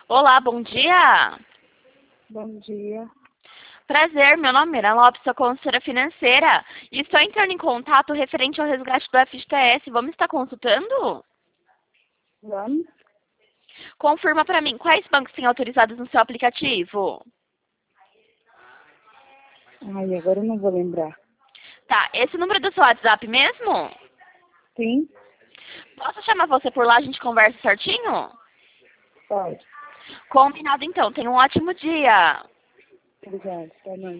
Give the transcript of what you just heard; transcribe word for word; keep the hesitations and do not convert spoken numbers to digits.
Olá, bom dia. Bom dia. Prazer, meu nome é Ana Lopes, sou consultora financeira e estou entrando em contato referente ao resgate do F G T S. Vamos estar consultando? Vamos? Confirma para mim, quais bancos têm autorizados no seu aplicativo? Ai, agora eu não vou lembrar. Tá, esse número do seu WhatsApp mesmo? Sim? Posso chamar você por lá, a gente conversa certinho? Pode. Combinado então, tenha um ótimo dia. Obrigada. Boa noite.